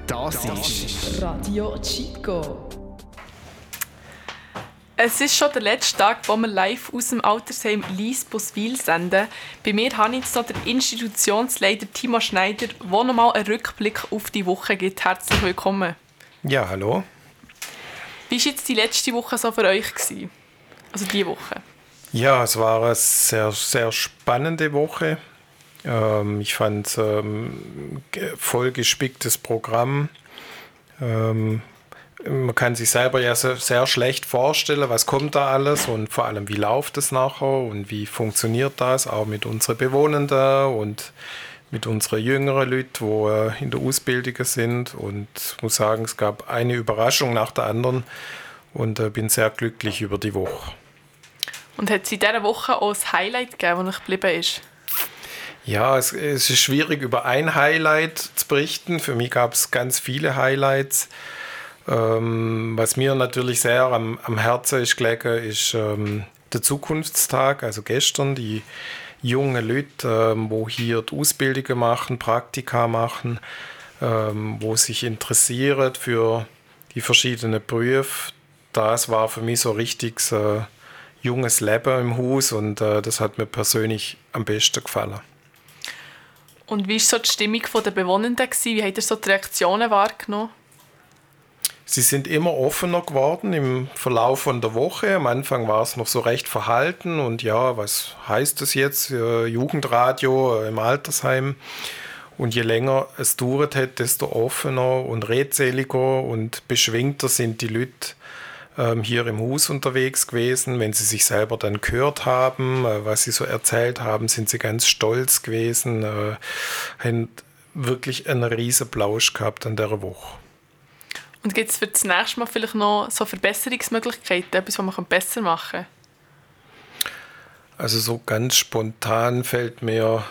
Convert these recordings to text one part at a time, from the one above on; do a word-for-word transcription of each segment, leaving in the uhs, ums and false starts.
Das ist Radio Chico. Es ist schon der letzte Tag, wo wir live aus dem Altersheim Lies-Boswil senden. Bei mir habe ich jetzt noch den Institutionsleiter Timo Schneider, der nochmal einen Rückblick auf die Woche gibt. Herzlich willkommen. Ja, hallo. Wie war jetzt die letzte Woche so für euch gewesen? Also diese Woche? Ja, es war eine sehr, sehr spannende Woche. Ähm, ich fand es ähm, voll gespicktes Programm. Ähm, man kann sich selber ja sehr, sehr schlecht vorstellen, was kommt da alles und vor allem, wie läuft es nachher und wie funktioniert das, auch mit unseren Bewohnenden und mit unseren jüngeren Leuten, die in der Ausbildung sind. Und ich muss sagen, es gab eine Überraschung nach der anderen und äh, bin sehr glücklich über die Woche. Und hat es in dieser Woche auch ein Highlight gegeben, das euch geblieben ist? Ja, es, es ist schwierig, über ein Highlight zu berichten. Für mich gab es ganz viele Highlights. Ähm, was mir natürlich sehr am, am Herzen ist gelegen, ist ähm, der Zukunftstag, also gestern. Die jungen Leute, ähm, wo hier die Ausbildungen machen, Praktika machen, ähm, wo sich interessieren für die verschiedenen Berufe. Das war für mich so richtig so junges Leben im Haus und äh, das hat mir persönlich am besten gefallen. Und wie war so die Stimmung der Bewohnenden? Wie habt ihr so die Reaktionen wahrgenommen? Sie sind immer offener geworden im Verlauf von der Woche. Am Anfang war es noch so recht verhalten und ja, was heißt das jetzt? Äh, Jugendradio im Altersheim. Und je länger es dauert hat, desto offener und redseliger und beschwingter sind die Leute ähm, hier im Haus unterwegs gewesen. Wenn sie sich selber dann gehört haben, äh, was sie so erzählt haben, sind sie ganz stolz gewesen, äh, haben wirklich einen riesen Plausch gehabt an dieser Woche. Und gibt es für das nächste Mal vielleicht noch so Verbesserungsmöglichkeiten, etwas, was man besser machen kann? Also so ganz spontan fällt mir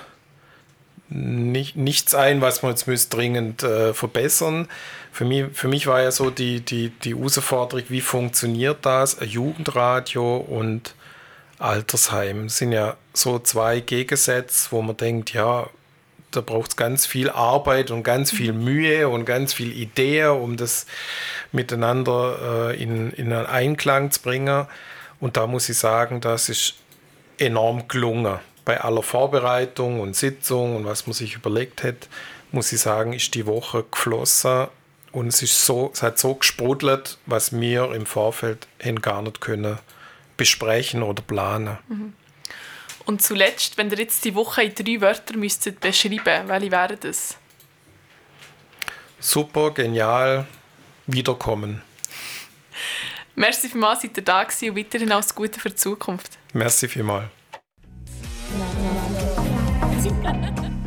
nicht, nichts ein, was man jetzt dringend äh, verbessern. Für mich, für mich war ja so die, die, die Herausforderung, wie funktioniert das? Ein Jugendradio und Altersheim sind ja so zwei Gegensätze, wo man denkt, ja, da braucht es ganz viel Arbeit und ganz viel Mühe und ganz viel Ideen, um das miteinander äh, in, in einen Einklang zu bringen. Und da muss ich sagen, das ist enorm gelungen. Bei aller Vorbereitung und Sitzung und was man sich überlegt hat, muss ich sagen, ist die Woche geflossen und es, ist so, es hat so gesprudelt, was wir im Vorfeld haben gar nicht können besprechen oder planen. Mhm. Und zuletzt, wenn ihr jetzt die Woche in drei Wörter müsstet beschreiben, welche wären das? Super, genial, wiederkommen. Merci vielmals, seid ihr da gewesen und weiterhin alles Gute für die Zukunft. Merci vielmals.